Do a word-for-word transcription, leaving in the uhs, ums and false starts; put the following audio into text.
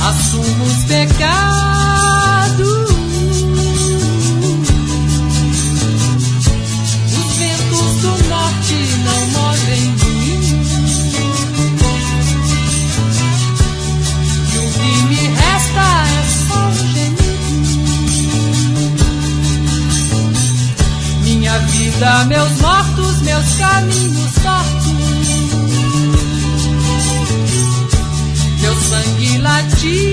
assumo os pecados. Os ventos do norte não movem moinho, e o que me resta é só um gemido. Minha vida, meus mortos, meus caminhos tortos, meu sangue latir.